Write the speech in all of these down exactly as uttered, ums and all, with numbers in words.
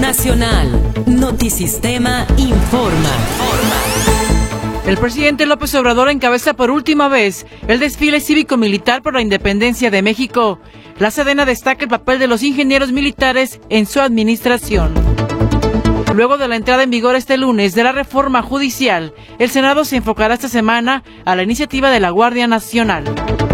Nacional. Notisistema informa. El presidente López Obrador encabeza por última vez el desfile cívico-militar por la independencia de México. La Sedena destaca el papel de los ingenieros militares en su administración. Luego de la entrada en vigor este lunes de la reforma judicial, el Senado se enfocará esta semana a la iniciativa de la Guardia Nacional.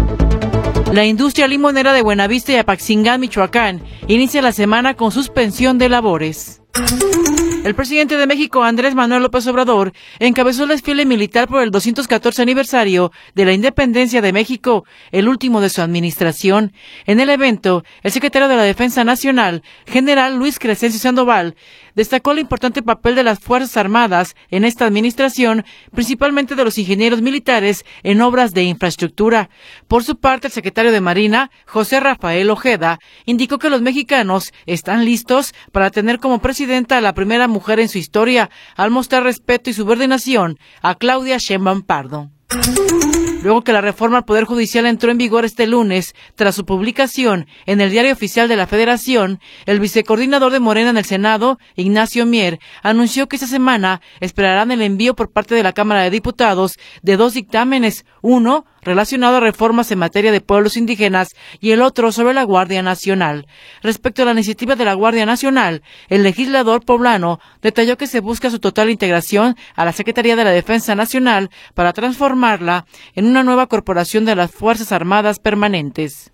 La industria limonera de Buenavista y Apaxingán, Michoacán, inicia la semana con suspensión de labores. El presidente de México, Andrés Manuel López Obrador, encabezó el desfile militar por el doscientos catorce aniversario de la independencia de México, el último de su administración. En el evento, el secretario de la Defensa Nacional, general Luis Crescencio Sandoval, destacó el importante papel de las Fuerzas Armadas en esta administración, principalmente de los ingenieros militares en obras de infraestructura. Por su parte, el secretario de Marina, José Rafael Ojeda, indicó que los mexicanos están listos para tener como presidenta a la primera mujer en su historia, al mostrar respeto y subordinación a Claudia Sheinbaum Pardo. Luego que la reforma al Poder Judicial entró en vigor este lunes, tras su publicación en el Diario Oficial de la Federación, el vicecoordinador de Morena en el Senado, Ignacio Mier, anunció que esta semana esperarán el envío por parte de la Cámara de Diputados de dos dictámenes, uno relacionado a reformas en materia de pueblos indígenas y el otro sobre la Guardia Nacional. Respecto a la iniciativa de la Guardia Nacional, el legislador poblano detalló que se busca su total integración a la Secretaría de la Defensa Nacional para transformarla en una nueva corporación de las Fuerzas Armadas permanentes.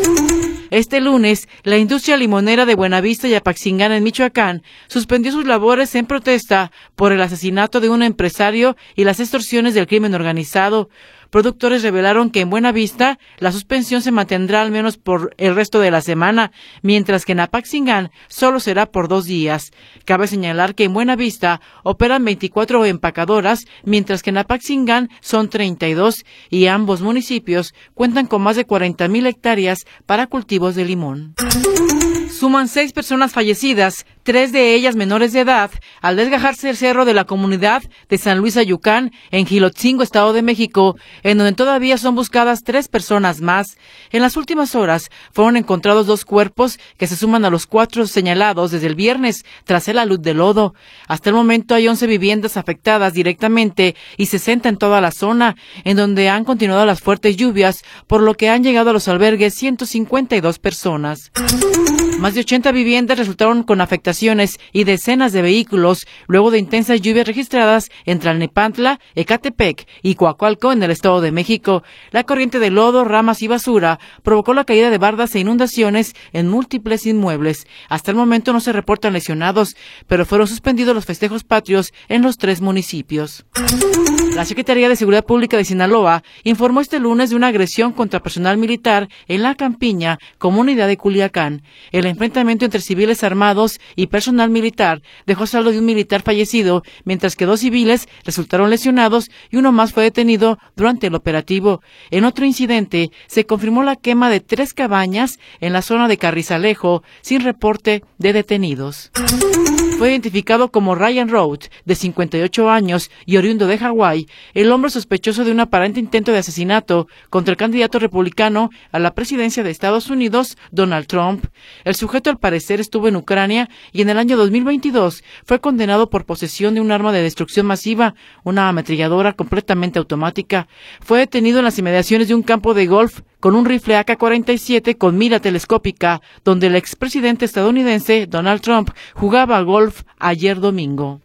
Este lunes, la industria limonera de Buenavista y Apaxingán en Michoacán suspendió sus labores en protesta por el asesinato de un empresario y las extorsiones del crimen organizado. Productores revelaron que en Buenavista la suspensión se mantendrá al menos por el resto de la semana, mientras que en Apaxingán solo será por dos días. Cabe señalar que en Buenavista operan veinticuatro empacadoras, mientras que en Apaxingán son treinta y dos, y ambos municipios cuentan con más de cuarenta mil hectáreas para cultivos de limón. Suman seis personas fallecidas, tres de ellas menores de edad, al desgajarse el cerro de la comunidad de San Luis Ayucán, en Gilotzingo, Estado de México, en donde todavía son buscadas tres personas más. En las últimas horas fueron encontrados dos cuerpos que se suman a los cuatro señalados desde el viernes tras el alud de lodo. Hasta el momento hay once viviendas afectadas directamente y sesenta en toda la zona, en donde han continuado las fuertes lluvias, por lo que han llegado a los albergues ciento cincuenta y dos personas. Más de ochenta viviendas resultaron con afectaciones y decenas de vehículos luego de intensas lluvias registradas en Tlalnepantla, Ecatepec y Coacalco en el Estado de México. La corriente de lodo, ramas y basura provocó la caída de bardas e inundaciones en múltiples inmuebles. Hasta el momento no se reportan lesionados, pero fueron suspendidos los festejos patrios en los tres municipios. La Secretaría de Seguridad Pública de Sinaloa informó este lunes de una agresión contra personal militar en La Campiña, comunidad de Culiacán. El enfrentamiento entre civiles armados y personal militar dejó saldo de un militar fallecido, mientras que dos civiles resultaron lesionados y uno más fue detenido durante el operativo. En otro incidente, se confirmó la quema de tres cabañas en la zona de Carrizalejo, sin reporte de detenidos. Fue identificado como Ryan Road, de cincuenta y ocho años y oriundo de Hawái, el hombre sospechoso de un aparente intento de asesinato contra el candidato republicano a la presidencia de Estados Unidos, Donald Trump. El sujeto al parecer estuvo en Ucrania y en el año dos mil veintidós fue condenado por posesión de un arma de destrucción masiva, una ametralladora completamente automática. Fue detenido en las inmediaciones de un campo de golf con un rifle A K cuarenta y siete con mira telescópica, donde el expresidente estadounidense Donald Trump jugaba golf ayer domingo.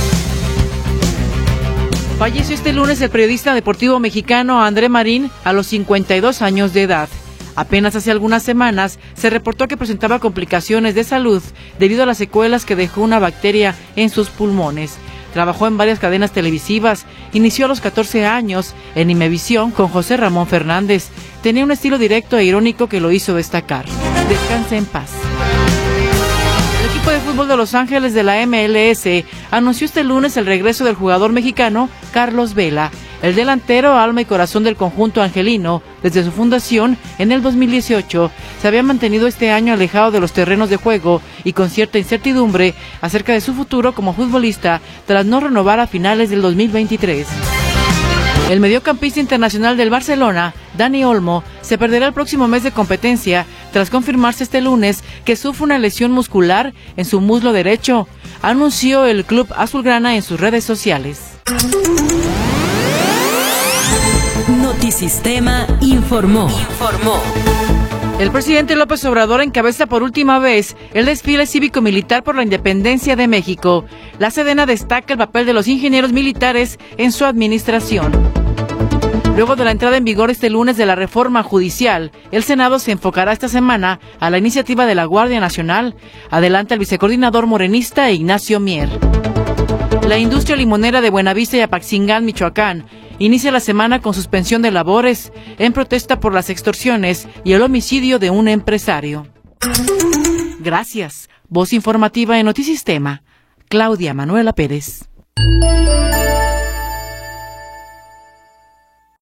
Falleció este lunes el periodista deportivo mexicano André Marín a los cincuenta y dos años de edad. Apenas hace algunas semanas se reportó que presentaba complicaciones de salud debido a las secuelas que dejó una bacteria en sus pulmones. Trabajó en varias cadenas televisivas, inició a los catorce años en Imevisión con José Ramón Fernández. Tenía un estilo directo e irónico que lo hizo destacar. Descanse en paz. El equipo de fútbol de Los Ángeles de la M L S anunció este lunes el regreso del jugador mexicano Carlos Vela. El delantero, alma y corazón del conjunto angelino, desde su fundación en el dos mil dieciocho, se había mantenido este año alejado de los terrenos de juego y con cierta incertidumbre acerca de su futuro como futbolista tras no renovar a finales del dos mil veintitrés. El mediocampista internacional del Barcelona, Dani Olmo, se perderá el próximo mes de competencia tras confirmarse este lunes que sufre una lesión muscular en su muslo derecho, anunció el club azulgrana en sus redes sociales. Notisistema informó. Informó. El presidente López Obrador encabeza por última vez el desfile cívico-militar por la independencia de México. La Sedena destaca el papel de los ingenieros militares en su administración. Luego de la entrada en vigor este lunes de la reforma judicial, el Senado se enfocará esta semana a la iniciativa de la Guardia Nacional. Adelanta el vicecoordinador morenista Ignacio Mier. La industria limonera de Buenavista y Apaxingán, Michoacán, inicia la semana con suspensión de labores en protesta por las extorsiones y el homicidio de un empresario. Gracias. Voz informativa en Notisistema. Claudia Manuela Pérez.